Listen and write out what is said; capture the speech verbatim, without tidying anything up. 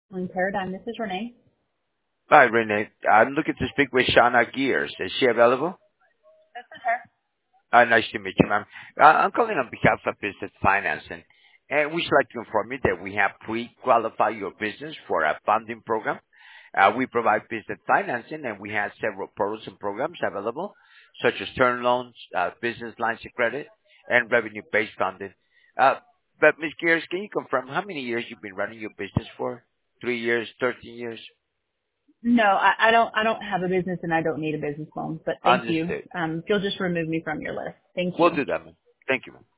In Paradigm, this is Renee. Hi, Renee. I'm looking to speak with Shauna Gears. Is she available? This is her. Uh, nice to meet you, ma'am. Uh, I'm calling on behalf of Business Financing, and we'd like to inform you that we have pre-qualified your business for a funding program. Uh, we provide business financing, and we have several products and programs available, such as term loans, uh, business lines of credit, and revenue-based funding. Uh, but Miz Gears, can you confirm how many years you've been running your business for? Three years, thirteen years? No, I, I don't. I don't have a business, and I don't need a business loan. But thank you. Understood. Um, you'll just remove me from your list. Thank We'll you. do that, man. Thank you, man.